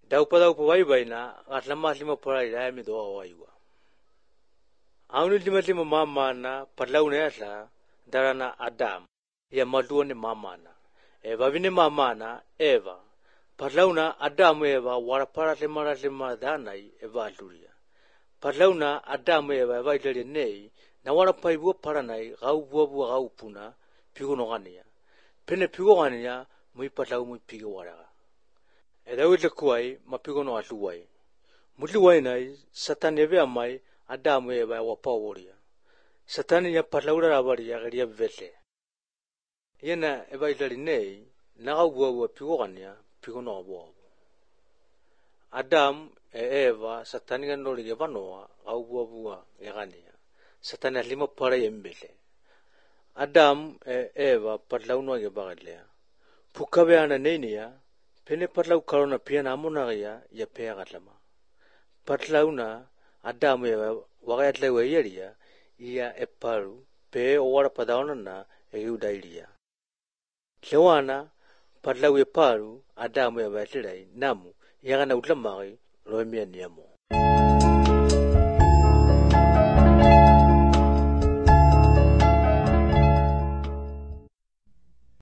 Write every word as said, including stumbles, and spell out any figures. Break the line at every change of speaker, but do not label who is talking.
Daupada upawaibaina atlama lima parai dai mi doa waiwa. Aunu lima lima mamana parlaune atla darana Adam ya maluone mamana. Eva vine mamana Eva parlauna Adam Eva warapara lima lima danai Eva luria. Parlauna Adam Eva Eva ilere nei na warapai bua paranai gau bua bua gau puna pigo nogania. Pene pigo gania mui parlau mui pigo waraga. Edawi le kuai mapigo no aluai. Muluai nai Satan eve amai Adamu eva wapaworia. Satan ya parlaura rabari ya garia vele. Yena eva ilari nei naga bua bua pigo gania pigo no bua. Adam e Eva Satan ya nori ge vanoa au bua bua ya gania. Satan ya lima para yembele. Adam e Eva parlauno ge bagalea. Pukabe ana nenia pene parlau karona piana amonaria ya pea gatlama. Parlauna Adamu ya wagayat lewe yeria ia eparu pe owara padaona na eudairia. Lewana parlau eparu Adamu ya batlerai namu yagana utlamari roemia niamo.